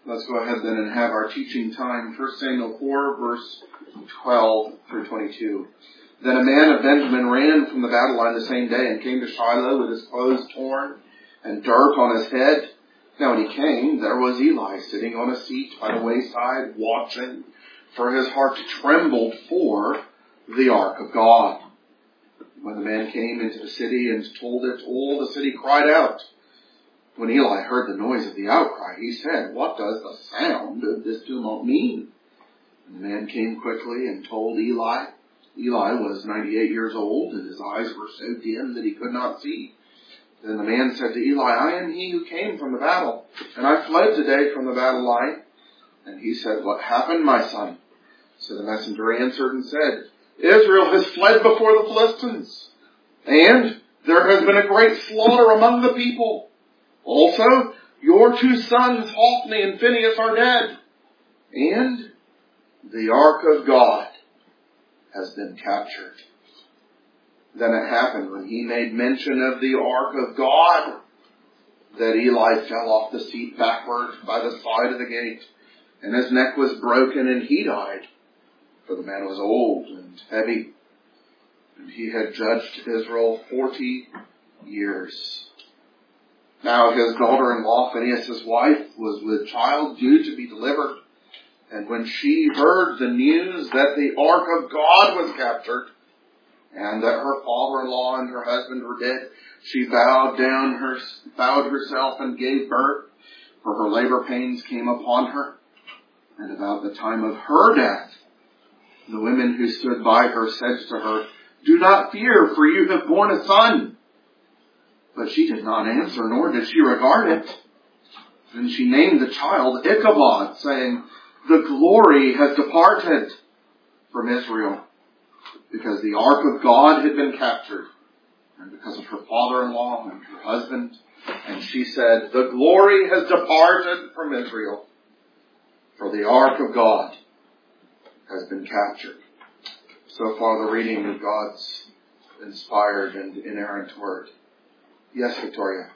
Let's go ahead then and have our teaching time. 1 Samuel 4, verse 12 through 22. Then a man of Benjamin ran from the battle line the same day and came to Shiloh with his clothes torn and dirt on his head. Now when he came, there was Eli sitting on a seat by the wayside, watching, for his heart trembled for the ark of God. When the man came into the city and told it, all the city cried out. When Eli heard the noise of the outcry, he said, "What does the sound of this tumult mean?" And the man came quickly and told Eli. Eli was 98 years old, and his eyes were so dim that he could not see. Then the man said to Eli, "I am he who came from the battle, and I fled today from the battle line." And he said, "What happened, my son?" So the messenger answered and said, "Israel has fled before the Philistines, and there has been a great slaughter among the people. Also, your two sons, Hophni and Phinehas, are dead, and the ark of God has been captured." Then it happened, when he made mention of the ark of God, that Eli fell off the seat backward by the side of the gate, and his neck was broken, and he died. For the man was old and heavy, and he had judged Israel 40 years. Now his daughter-in-law, Phinehas' wife, was with child due to be delivered. And when she heard the news that the ark of God was captured, and that her father-in-law and her husband were dead, she bowed herself and gave birth, for her labor pains came upon her. And about the time of her death, the women who stood by her said to her, "Do not fear, for you have borne a son." But she did not answer, nor did she regard it. Then she named the child Ichabod, saying, "The glory has departed from Israel," because the ark of God had been captured, and because of her father-in-law and her husband. And she said, "The glory has departed from Israel, for the ark of God has been captured." So far the reading of God's inspired and inerrant word. Yes, Victoria?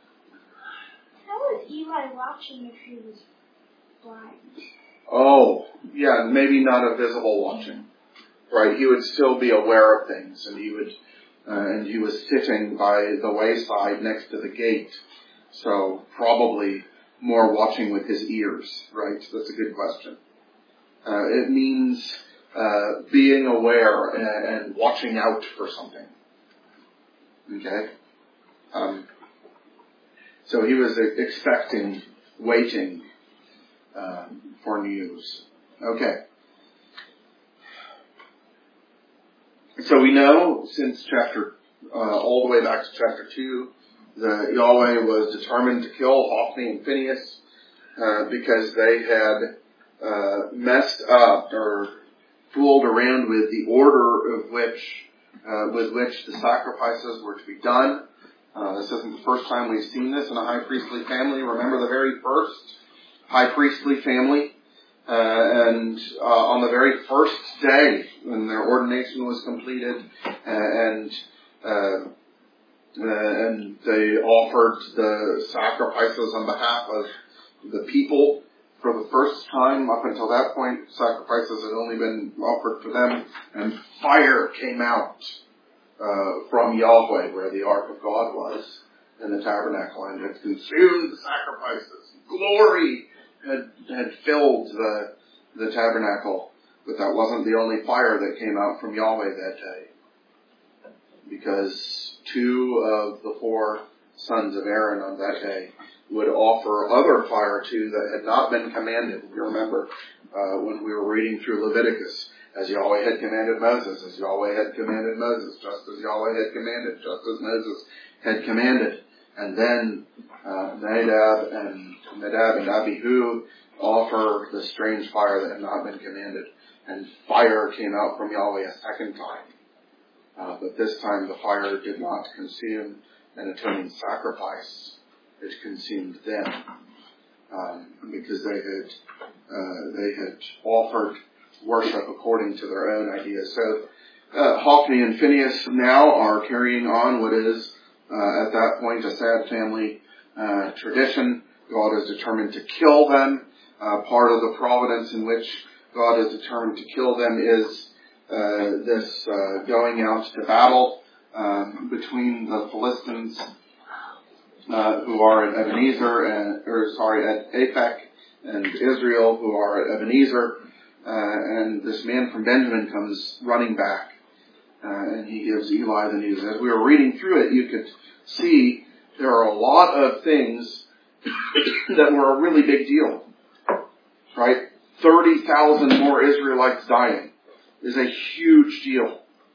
How was Eli watching if he was blind? Oh, yeah, maybe not a visible watching. Right, he would still be aware of things, and he was sitting by the wayside next to the gate. So probably more watching with his ears, right? That's a good question. It means being aware and watching out for something. Okay? So he was expecting, waiting for news. Okay. So we know since all the way back to chapter 2, that Yahweh was determined to kill Hophni and Phinehas because they had messed up or fooled around with the order of with which the sacrifices were to be done. This isn't the first time we've seen this in a high priestly family. Remember the very first high priestly family? And on the very first day, when their ordination was completed, and they offered the sacrifices on behalf of the people for the first time. Up until that point, sacrifices had only been offered for them, and fire came out from Yahweh, where the ark of God was, in the tabernacle, and had consumed the sacrifices. Glory had filled the tabernacle, but that wasn't the only fire that came out from Yahweh that day, because 2 of the 4 sons of Aaron on that day would offer other fire too that had not been commanded. You remember when we were reading through Leviticus, as Yahweh had commanded Moses, as Yahweh had commanded Moses, just as Yahweh had commanded, just as Moses had commanded. And then Nadab and Abihu offer the strange fire that had not been commanded. And fire came out from Yahweh a second time. But this time the fire did not consume an atoning sacrifice. It consumed them. Because they had offered worship according to their own ideas. So Hophni and Phinehas now are carrying on what is at that point a sad family tradition. God is determined to kill them, Part of the providence in which God is determined to kill them is this going out to battle between the Philistines who are at Ebenezer at Aphek, and Israel who are at Ebenezer, and this man from Benjamin comes running back, and he gives Eli the news. As we were reading through it, you could see there are a lot of things that were a really big deal, right? 30,000 more Israelites dying is a huge deal.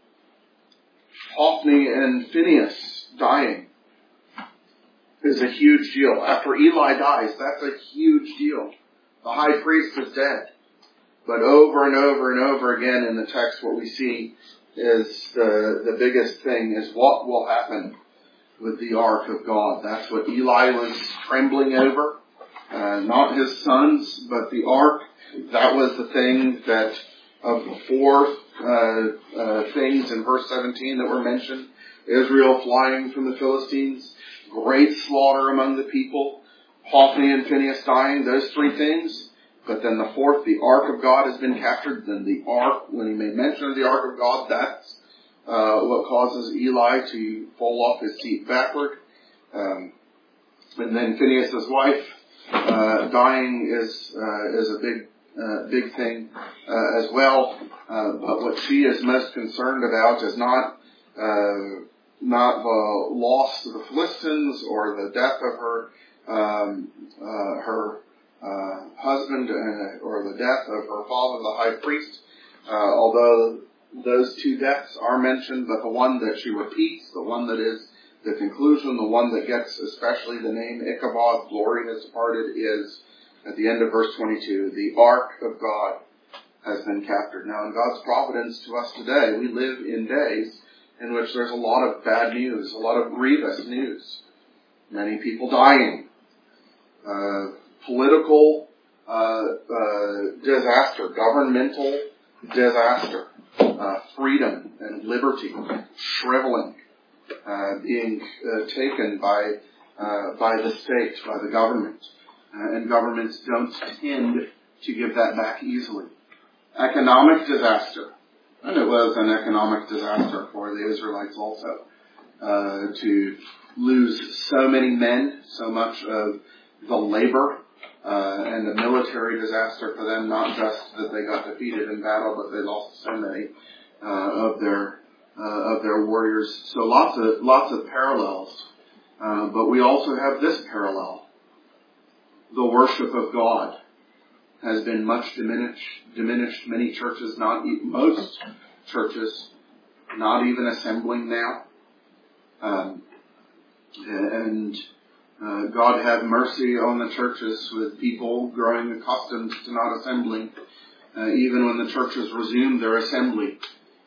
Hophni and Phinehas dying is a huge deal. After Eli dies, that's a huge deal. The high priest is dead. But over and over and over again in the text, what we see is the biggest thing is what will happen with the ark of God. That's what Eli was trembling over. Not his sons, but the ark. That was the thing that of the four things in verse 17 that were mentioned. Israel flying from the Philistines, great slaughter among the people, Hophni and Phinehas dying, those three things. But then the fourth, the ark of God has been captured. Then the ark, when he made mention of the ark of God, that's what causes Eli to fall off his seat backward. And then Phinehas' wife dying is a big thing as well. But what she is most concerned about is not the loss of the Philistines or the death of her husband or the death of her father, the high priest. Although those two deaths are mentioned, but the one that she repeats, the one that is the conclusion, the one that gets especially the name Ichabod, glory has departed, is at the end of verse 22, the ark of God has been captured. Now in God's providence to us today, we live in days in which there's a lot of bad news, a lot of grievous news. Many people dying. Political disaster, governmental disaster, freedom and liberty shriveling, being taken by the state, by the government. And governments don't tend to give that back easily. Economic disaster. And it was an economic disaster for the Israelites also. To lose so many men, so much of the labor, and a military disaster for them, not just that they got defeated in battle, but they lost so many of their warriors. So lots of parallels. But we also have this parallel. The worship of God has been much diminished. Many churches, most churches, not even assembling now. God have mercy on the churches with people growing accustomed to not assembling, even when the churches resume their assembly.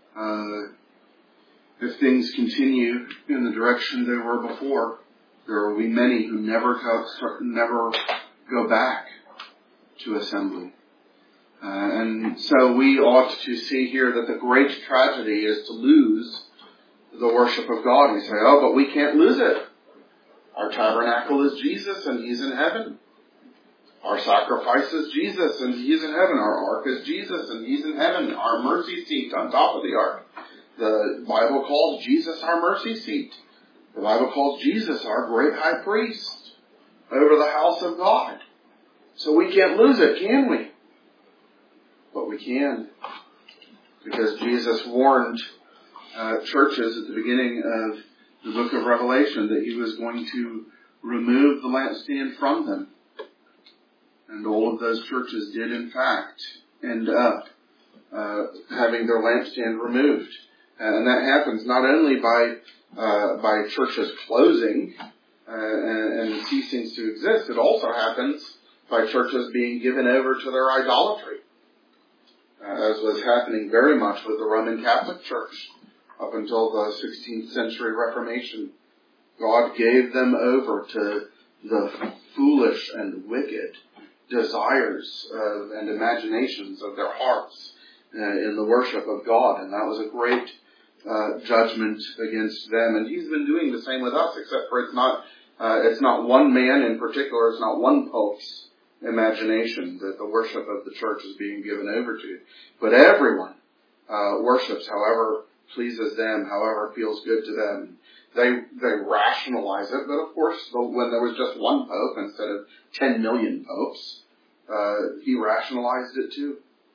If things continue in the direction they were before, there will be many who never go back to assembly. And so we ought to see here that the great tragedy is to lose the worship of God. We say, oh, but we can't lose it. Our tabernacle is Jesus and He's in heaven. Our sacrifice is Jesus and He's in heaven. Our ark is Jesus and He's in heaven. Our mercy seat on top of the ark. The Bible calls Jesus our mercy seat. The Bible calls Jesus our great high priest over the house of God. So we can't lose it, can we? But we can. Because Jesus warned churches at the beginning of the book of Revelation that He was going to remove the lampstand from them. And all of those churches did in fact end up having their lampstand removed. And that happens not only by churches closing and ceasing to exist, it also happens by churches being given over to their idolatry, as was happening very much with the Roman Catholic Church up until the 16th century Reformation. God gave them over to the foolish and wicked desires and imaginations of their hearts in the worship of God, and that was a great judgment against them. And He's been doing the same with us, except for it's not one man in particular, it's not one pope's imagination that the worship of the church is being given over to. But everyone worships however pleases them, however feels good to them. They rationalize it, but of course, when there was just one pope instead of 10 million popes, he rationalized it too.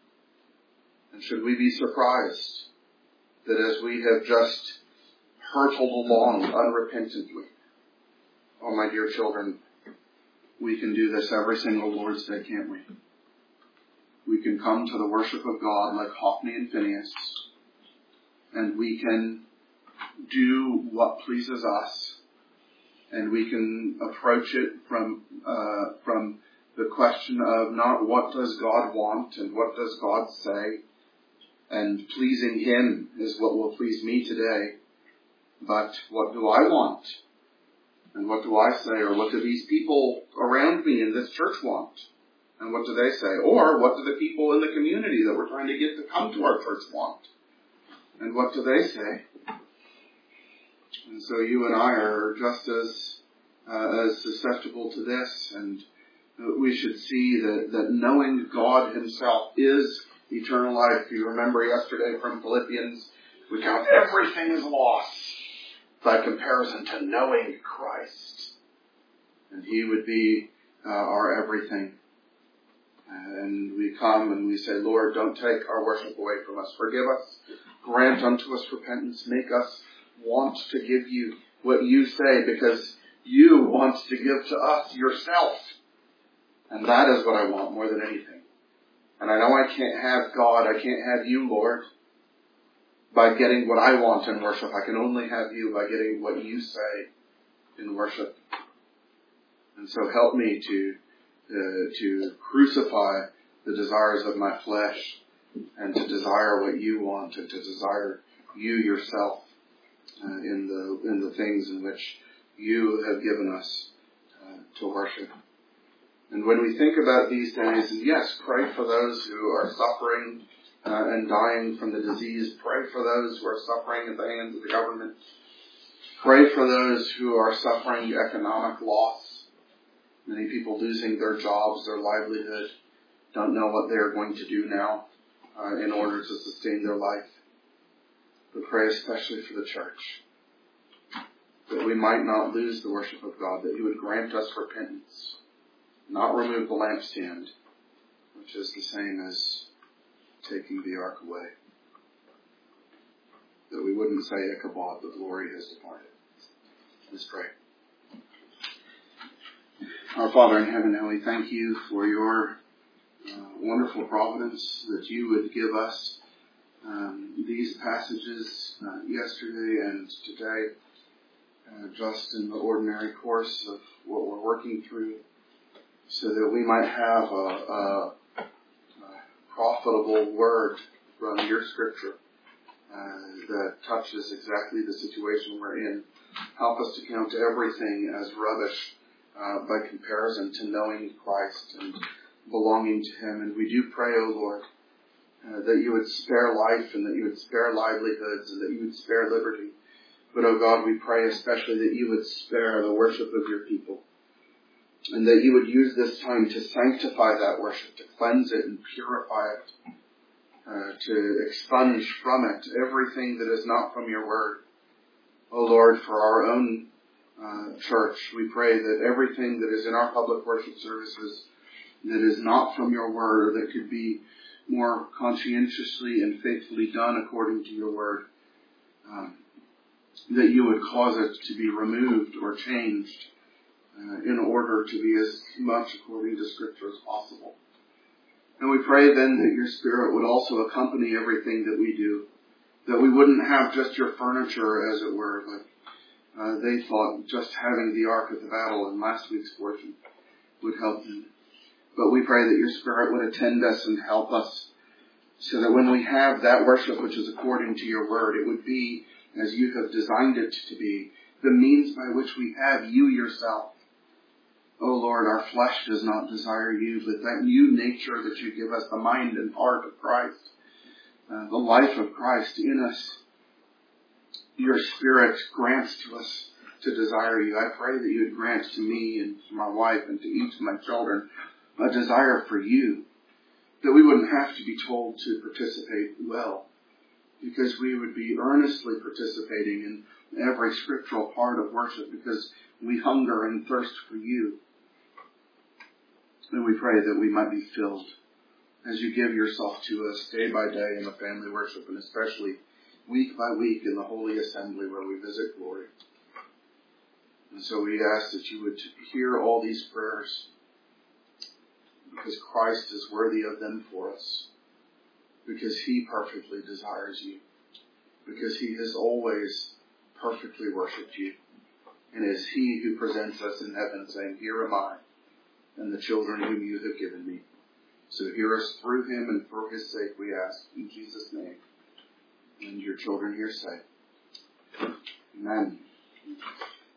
And should we be surprised that as we have just hurtled along unrepentantly, oh my dear children, we can do this every single Lord's Day, can't we? We can come to the worship of God like Hophni and Phinehas, and we can do what pleases us, and we can approach it from the question of not what does God want and what does God say, and pleasing Him is what will please me today, but what do I want? And what do I say? Or what do these people around me in this church want? And what do they say? Or what do the people in the community that we're trying to get to come to our church want? And what do they say? And so you and I are just as susceptible to this, and we should see that knowing God Himself is eternal life. If you remember yesterday from Philippians, we count everything as loss by comparison to knowing Christ. And He would be our everything. And we come and we say, Lord, don't take our worship away from us. Forgive us. Grant unto us repentance. Make us want to give You what You say, because You want to give to us Yourself. And that is what I want more than anything. And I know I can't have God, I can't have You, Lord, by getting what I want in worship. I can only have You by getting what You say in worship. And so help me to crucify the desires of my flesh and to desire what You want and to desire You Yourself in the things in which You have given us to worship. And when we think about these days, and yes, pray for those who are suffering and dying from the disease. Pray for those who are suffering at the hands of the government. Pray for those who are suffering economic loss. Many people losing their jobs, their livelihood, don't know what they are going to do now in order to sustain their life. But pray especially for the church, that we might not lose the worship of God, that You would grant us repentance, not remove the lampstand, which is the same as taking the ark away. That we wouldn't say Ichabod, the glory has departed. Let's pray. Our Father in heaven, how we thank You for Your wonderful providence, that You would give us these passages yesterday and today, just in the ordinary course of what we're working through, so that we might have a profitable word from Your Scripture that touches exactly the situation we're in. Help us to count everything as rubbish by comparison to knowing Christ and belonging to Him. And we do pray, O Lord, that You would spare life and that You would spare livelihoods and that You would spare liberty. But, O God, we pray especially that You would spare the worship of Your people, and that You would use this time to sanctify that worship, to cleanse it and purify it, to expunge from it everything that is not from Your word. O Lord, for our own church, we pray that everything that is in our public worship services that is not from Your word, or that could be more conscientiously and faithfully done according to Your word, that You would cause it to be removed or changed in order to be as much according to Scripture as possible. And we pray then that Your Spirit would also accompany everything that we do, that we wouldn't have just Your furniture, as it were, but they thought just having the Ark of the Battle in last week's portion would help them. But we pray that Your Spirit would attend us and help us, so that when we have that worship which is according to Your word, it would be as You have designed it to be, the means by which we have You Yourself. O Lord, our flesh does not desire You, but that new nature that You give us, the mind and heart of Christ, the life of Christ in us, Your Spirit grants to us to desire You. I pray that You would grant to me and to my wife and to each of my children a desire for you, that we wouldn't have to be told to participate well, because we would be earnestly participating in every scriptural part of worship, because we hunger and thirst for you. And we pray that we might be filled as you give yourself to us day by day in the family worship, and especially week by week in the Holy Assembly where we visit glory. And so we ask that you would hear all these prayers, because Christ is worthy of them for us, because he perfectly desires you, because he has always perfectly worshipped you, and it is he who presents us in heaven saying, "Here am I, and the children whom you have given me." So hear us through him, and for his sake we ask in Jesus' name. And your children here say, Amen.